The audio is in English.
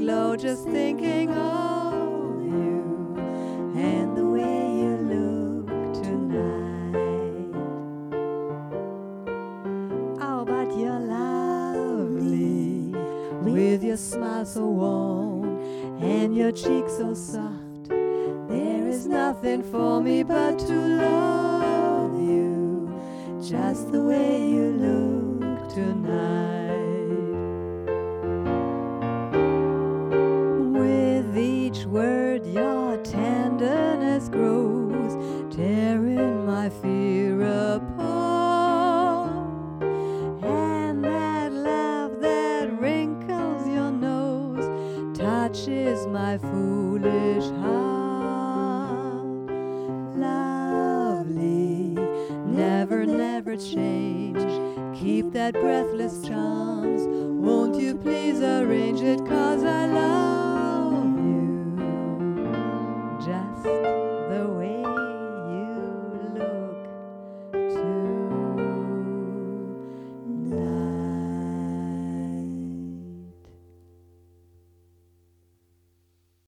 glow just thinking of you and the way you look tonight. Oh, but you're lovely with your smile so warm and your cheeks so soft. There is nothing for me but to love you just the way you look tonight. With each word your tenderness grows, tearing my fear apart. And that laugh that wrinkles your nose touches my foolish heart. Lovely, never, never change. Keep that breathless charms. Won't you please arrange it, 'cause I love